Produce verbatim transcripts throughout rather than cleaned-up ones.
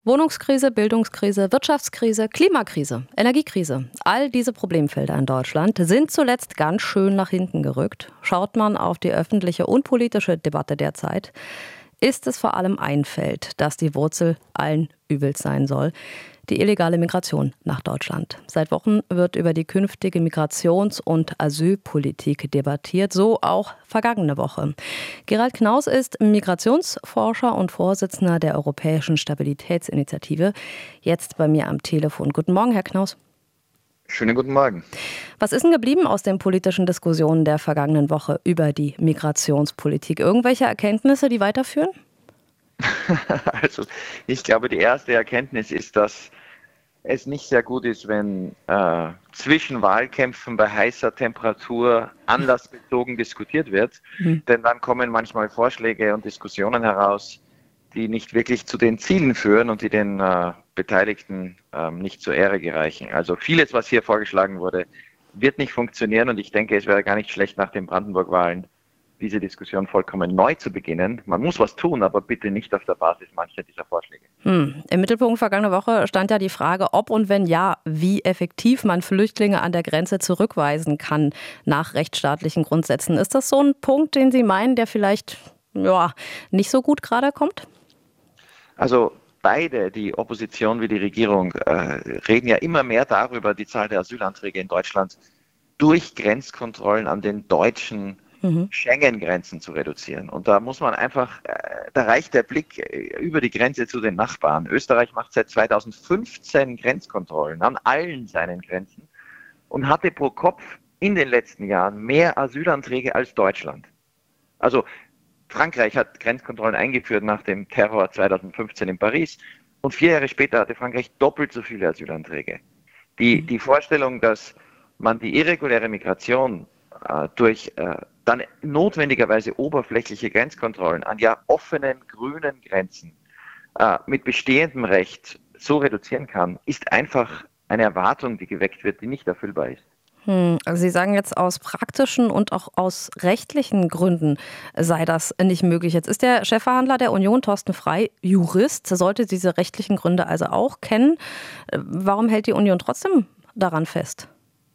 Wohnungskrise, Bildungskrise, Wirtschaftskrise, Klimakrise, Energiekrise. All diese Problemfelder in Deutschland sind zuletzt ganz schön nach hinten gerückt. Schaut man auf die öffentliche und politische Debatte derzeit, ist es vor allem ein Feld, das die Wurzel allen Übels sein soll: die illegale Migration nach Deutschland. Seit Wochen wird über die künftige Migrations- und Asylpolitik debattiert, so auch vergangene Woche. Gerald Knaus ist Migrationsforscher und Vorsitzender der Europäischen Stabilitätsinitiative, jetzt bei mir am Telefon. Guten Morgen, Herr Knaus. Schönen guten Morgen. Was ist denn geblieben aus den politischen Diskussionen der vergangenen Woche über die Migrationspolitik? Irgendwelche Erkenntnisse, die weiterführen? Also ich glaube, die erste Erkenntnis ist, dass es nicht sehr gut ist, wenn äh, zwischen Wahlkämpfen bei heißer Temperatur anlassbezogen diskutiert wird. Mhm. Denn dann kommen manchmal Vorschläge und Diskussionen heraus, die nicht wirklich zu den Zielen führen und die den äh, Beteiligten äh, nicht zur Ehre gereichen. Also vieles, was hier vorgeschlagen wurde, wird nicht funktionieren, und ich denke, es wäre gar nicht schlecht, nach den Brandenburg-Wahlen diese Diskussion vollkommen neu zu beginnen. Man muss was tun, aber bitte nicht auf der Basis mancher dieser Vorschläge. Hm. Im Mittelpunkt vergangene Woche stand ja die Frage, ob und wenn ja, wie effektiv man Flüchtlinge an der Grenze zurückweisen kann nach rechtsstaatlichen Grundsätzen. Ist das so ein Punkt, den Sie meinen, der vielleicht ja, nicht so gut gerade kommt? Also beide, die Opposition wie die Regierung, äh, reden ja immer mehr darüber, die Zahl der Asylanträge in Deutschland durch Grenzkontrollen an den deutschen Mhm. Schengen-Grenzen zu reduzieren. Und da muss man einfach, äh, da reicht der Blick äh, über die Grenze zu den Nachbarn. Österreich macht seit zweitausendfünfzehn Grenzkontrollen an allen seinen Grenzen und hatte pro Kopf in den letzten Jahren mehr Asylanträge als Deutschland. Also Frankreich hat Grenzkontrollen eingeführt nach dem Terror zweitausendfünfzehn in Paris, und vier Jahre später hatte Frankreich doppelt so viele Asylanträge. Die, die Vorstellung, dass man die irreguläre Migration äh, durch äh, dann notwendigerweise oberflächliche Grenzkontrollen an ja offenen grünen Grenzen äh, mit bestehendem Recht so reduzieren kann, ist einfach eine Erwartung, die geweckt wird, die nicht erfüllbar ist. Hm, also Sie sagen jetzt, aus praktischen und auch aus rechtlichen Gründen sei das nicht möglich. Jetzt ist der Chefverhandler der Union, Thorsten Frey, Jurist, sollte diese rechtlichen Gründe also auch kennen. Warum hält die Union trotzdem daran fest?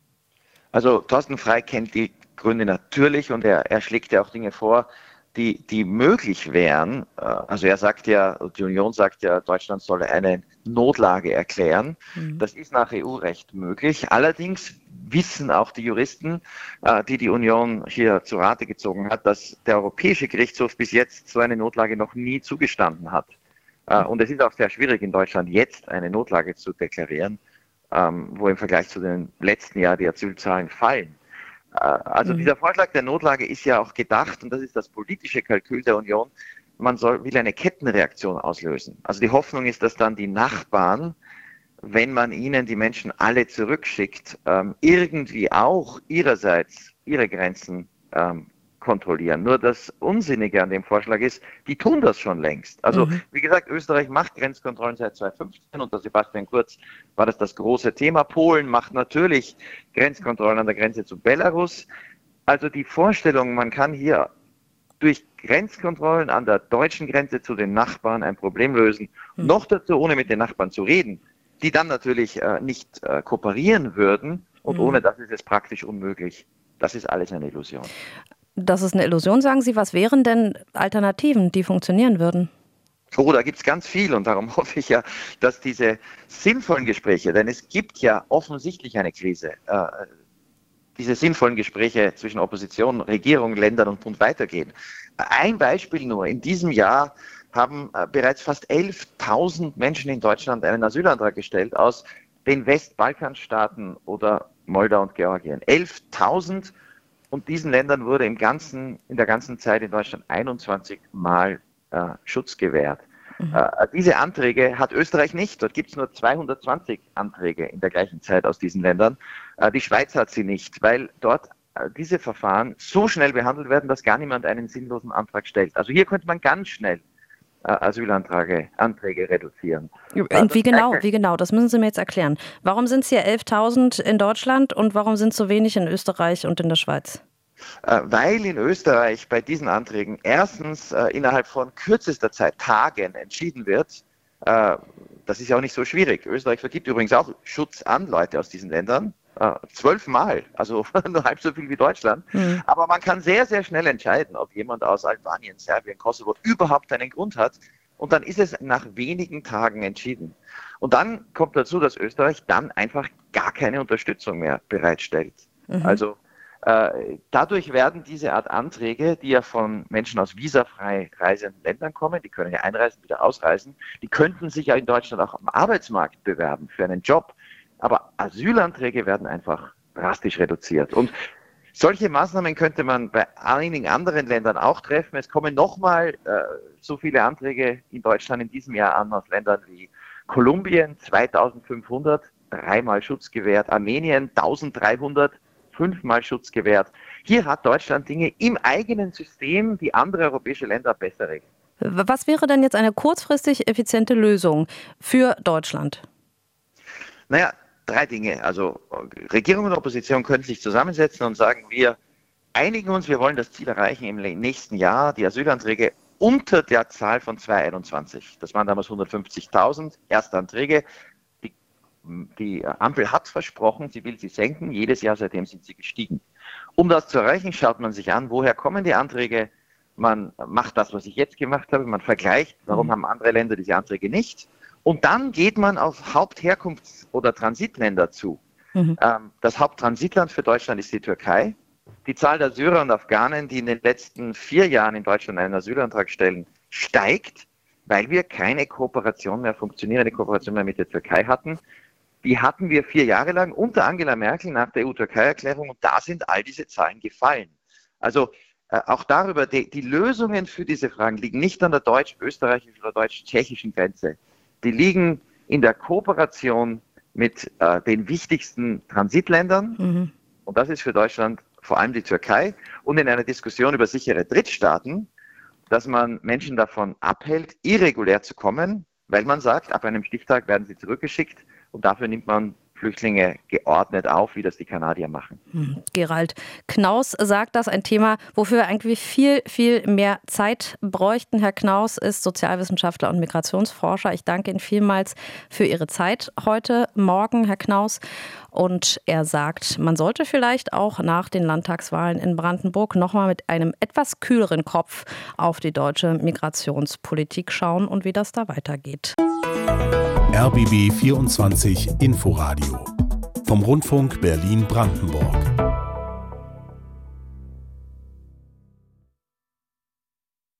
Also Thorsten Frey kennt die Gründe natürlich, und er, er schlägt ja auch Dinge vor, die, die möglich wären. Also er sagt ja, die Union sagt ja, Deutschland solle eine Notlage erklären. Mhm. Das ist nach E U-Recht möglich. Allerdings wissen auch die Juristen, die die Union hier zu Rate gezogen hat, dass der Europäische Gerichtshof bis jetzt so eine Notlage noch nie zugestanden hat. Mhm. Und es ist auch sehr schwierig in Deutschland jetzt eine Notlage zu deklarieren, wo im Vergleich zu den letzten Jahren die Asylzahlen fallen. Also mhm. dieser Vorschlag der Notlage ist ja auch gedacht, und das ist das politische Kalkül der Union, man soll, will eine Kettenreaktion auslösen. Also die Hoffnung ist, dass dann die Nachbarn, wenn man ihnen die Menschen alle zurückschickt, ähm, irgendwie auch ihrerseits ihre Grenzen ähm, kontrollieren. Nur das Unsinnige an dem Vorschlag ist, die tun das schon längst. Also mhm. wie gesagt, Österreich macht Grenzkontrollen seit zweitausendfünfzehn, unter Sebastian Kurz war das das große Thema. Polen macht natürlich Grenzkontrollen an der Grenze zu Belarus. Also die Vorstellung, man kann hier durch Grenzkontrollen an der deutschen Grenze zu den Nachbarn ein Problem lösen, mhm. noch dazu ohne mit den Nachbarn zu reden, die dann natürlich äh, nicht äh, kooperieren würden, und mhm. ohne das ist es praktisch unmöglich. Das ist alles eine Illusion. Das ist eine Illusion, sagen Sie. Was wären denn Alternativen, die funktionieren würden? Oh, da gibt es ganz viel, und darum hoffe ich ja, dass diese sinnvollen Gespräche, denn es gibt ja offensichtlich eine Krise, äh, diese sinnvollen Gespräche zwischen Opposition, Regierung, Ländern und Bund weitergehen. Ein Beispiel nur: In diesem Jahr haben äh, bereits fast elftausend Menschen in Deutschland einen Asylantrag gestellt aus den Westbalkanstaaten oder Moldau und Georgien. elftausend. Und diesen Ländern wurde im ganzen, in der ganzen Zeit in Deutschland einundzwanzig Mal äh, Schutz gewährt. Mhm. Äh, diese Anträge hat Österreich nicht. Dort gibt es nur zweihundertzwanzig Anträge in der gleichen Zeit aus diesen Ländern. Äh, die Schweiz hat sie nicht, weil dort äh, diese Verfahren so schnell behandelt werden, dass gar niemand einen sinnlosen Antrag stellt. Also hier könnte man ganz schnell äh, Asylanträge Anträge reduzieren. Wie genau, wie genau? Das müssen Sie mir jetzt erklären. Warum sind es hier elftausend in Deutschland und warum sind es so wenig in Österreich und in der Schweiz? Weil in Österreich bei diesen Anträgen erstens äh, innerhalb von kürzester Zeit, Tagen, entschieden wird, äh, das ist ja auch nicht so schwierig. Österreich vergibt übrigens auch Schutz an Leute aus diesen Ländern. Äh, zwölfmal, also nur halb so viel wie Deutschland. Mhm. Aber man kann sehr, sehr schnell entscheiden, ob jemand aus Albanien, Serbien, Kosovo überhaupt einen Grund hat. Und dann ist es nach wenigen Tagen entschieden. Und dann kommt dazu, dass Österreich dann einfach gar keine Unterstützung mehr bereitstellt. Mhm. Also äh, dadurch werden diese Art Anträge, die ja von Menschen aus visafrei reisenden Ländern kommen, die können ja einreisen, wieder ausreisen, die könnten sich ja in Deutschland auch am Arbeitsmarkt bewerben für einen Job. Aber Asylanträge werden einfach drastisch reduziert. Und solche Maßnahmen könnte man bei einigen anderen Ländern auch treffen. Es kommen nochmal äh, so viele Anträge in Deutschland in diesem Jahr an aus Ländern wie Kolumbien, zweitausendfünfhundert, dreimal Schutz gewährt, Armenien, eintausenddreihundert, fünfmal Schutz gewährt. Hier hat Deutschland Dinge im eigenen System, die andere europäische Länder besser regeln. Was wäre denn jetzt eine kurzfristig effiziente Lösung für Deutschland? Naja, drei Dinge. Also Regierung und Opposition können sich zusammensetzen und sagen, wir einigen uns, wir wollen das Ziel erreichen im nächsten Jahr, die Asylanträge unter der Zahl von zweihunderteinundzwanzig. Das waren damals hundertfünfzigtausend Erstanträge. Die, die Ampel hat versprochen, sie will sie senken. Jedes Jahr seitdem sind sie gestiegen. Um das zu erreichen, schaut man sich an, woher kommen die Anträge. Man macht das, was ich jetzt gemacht habe. Man vergleicht, warum haben andere Länder diese Anträge nicht. Und dann geht man auf Hauptherkunfts- oder Transitländer zu. Mhm. Ähm, das Haupttransitland für Deutschland ist die Türkei. Die Zahl der Syrer und Afghanen, die in den letzten vier Jahren in Deutschland einen Asylantrag stellen, steigt, weil wir keine Kooperation mehr, funktionierende Kooperation mehr mit der Türkei hatten. Die hatten wir vier Jahre lang unter Angela Merkel nach der E U-Türkei-Erklärung und da sind all diese Zahlen gefallen. Also äh, auch darüber, die, die Lösungen für diese Fragen liegen nicht an der deutsch-österreichischen oder deutsch-tschechischen Grenze. Die liegen in der Kooperation mit äh, den wichtigsten Transitländern. Mhm. Und das ist für Deutschland vor allem die Türkei. Und in einer Diskussion über sichere Drittstaaten, dass man Menschen davon abhält, irregulär zu kommen, weil man sagt, ab einem Stichtag werden sie zurückgeschickt. Und dafür nimmt man Flüchtlinge geordnet auf, wie das die Kanadier machen. Hm. Gerald Knaus sagt das, ein Thema, wofür wir eigentlich viel, viel mehr Zeit bräuchten. Herr Knaus ist Sozialwissenschaftler und Migrationsforscher. Ich danke Ihnen vielmals für Ihre Zeit heute Morgen, Herr Knaus. Und er sagt, man sollte vielleicht auch nach den Landtagswahlen in Brandenburg nochmal mit einem etwas kühleren Kopf auf die deutsche Migrationspolitik schauen und wie das da weitergeht. R B B vierundzwanzig Inforadio vom Rundfunk Berlin-Brandenburg.